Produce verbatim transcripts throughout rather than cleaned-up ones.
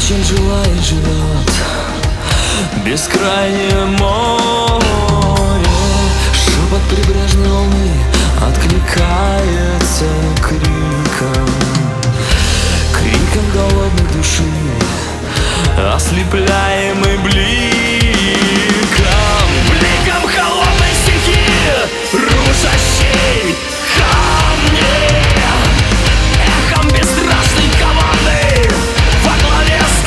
чем желает, живет бескрайнее море. Шепот прибрежной волны откликается криком, криком голодной души, ослепляемый бликом, бликом холодной стихии, рушащей камни, эхом бесстрашной команды во главе с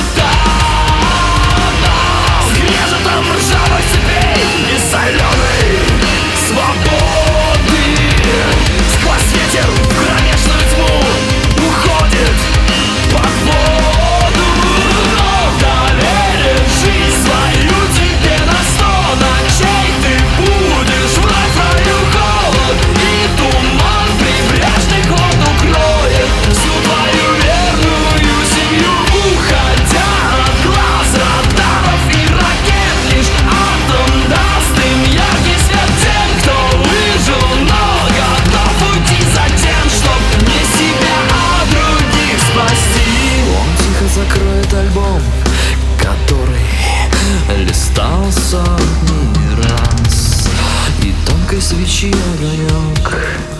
капитаном, скрежетом ржавых цепей и соленой свободы. Сквозь ветер в кромешную тьму уходит под воду, но доверит жизнь свою тебе на сто ночей. Ты будешь вновь в раю, холод и туман прибрежный ход укроет всю твою верную семью, уходя от глаз радаров и ракет. Лишь атом даст им яркий свет тем, кто выжил, но готов уйти за тем, чтоб не себя, а других спасти. Он тихо закроет альбом, который листал сотни раз, и тонкой свечи огонек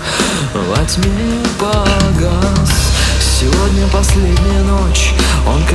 во тьме погас. Сегодня последняя ночь, он